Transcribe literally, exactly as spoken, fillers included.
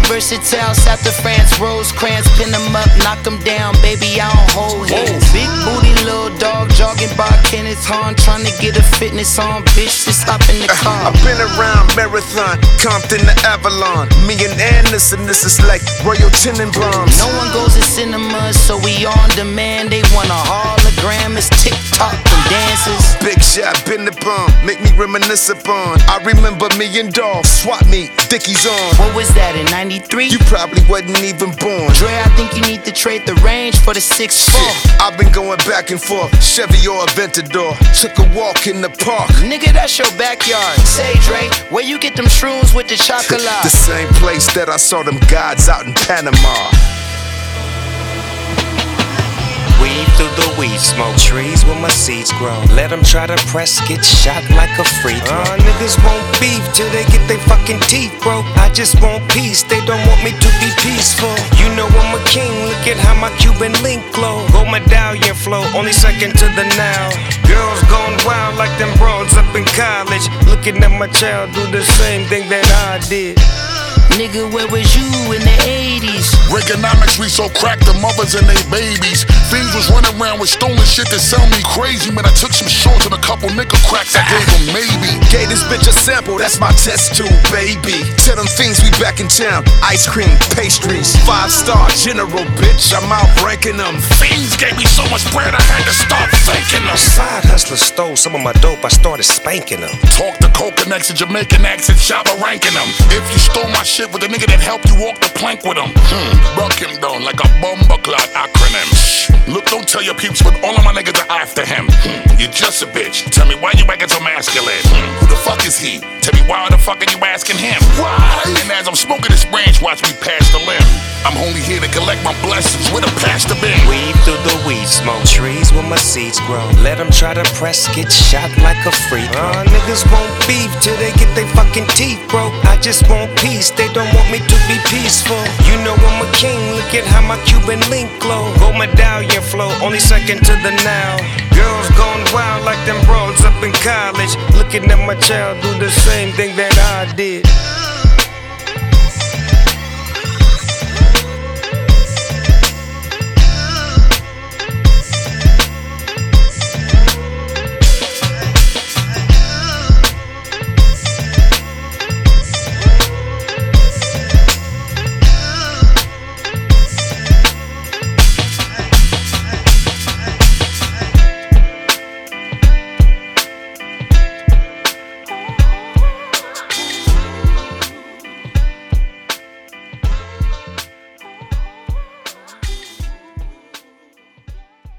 versatile, south of France, Rosecrans, pin them up, knock them down, baby, I don't hold hands. Big booty, little dog, jogging by Kenneth Hahn, trying to get a fitness on, bitch, just hop in the car. I've been around Marathon, Compton to Avalon. Me and Anderson, this is like Royal Tenenbaums. No one goes to cinemas, so we on demand. They want a hologram, it's TikTok and dances. Big shot, been the bomb, make me reminisce upon. I remember me and Dolph, swap meet, Dickies on. What was that, in ninety-three? You probably wasn't even born. Dre, I think you need to trade the range for the six four. I've been going back and forth, Chevy or Aventador. Took a walk in the park. Nigga, that's your backyard. Say, Dre, where you get them shrooms with the chocolate? The same place that I saw them gods out in Panama. Weave through the weed smoke, trees where my seeds grow. Let them try to press, get shot like a free throw. Uh, niggas won't beef till they get their fucking teeth broke. I just want peace, they don't want me to be peaceful. You know I'm a king, look at how my Cuban link glow. Gold medallion flow, only second to the now. Girls gone wild like them broads up in college. Looking at my child do the same thing that I did. Nigga, where was you in the eighties? Reaganomics, we so cracked the mothers and they babies. Fiends was running around with stolen shit that sell me crazy. Man, I took some shorts and a couple nickel cracks, I gave them maybe. Gave this bitch a sample, that's my test tube, baby. Tell them fiends we back in town. Ice cream, pastries, five star general, bitch, I'm out ranking them. Fiends gave me so much bread, I had to start thanking them. Side hustler stole some of my dope, I started spanking them. Talk the coca next to Jamaican accent, shabba ranking them. If you stole my shit with the nigga that helped you walk the plank with him, hmm, broke him down like a bomber clot acronym. Shh. Look, don't tell your peeps, but all of my niggas are after him. Hmm. You're just a bitch. Tell me why you acting so masculine. Hmm. Who the fuck is he? Tell me why the fuck are you asking him? Why? And as I'm smoking this branch, watch me pass the limb. I'm only here to collect my blessings with a pastor bin. Weave through the weed smoke, trees where my seeds grow. Let them try to press, get shot like a free throw. Uh, niggas won't beef till they get their fucking teeth broke. I just want peace, they don't want me to be peaceful. You know I'm a king, look at how my Cuban link glow. Gold medallion flow, only second to the now. Girls gone wild like them broads up in college. Looking at my child do the same thing that I did.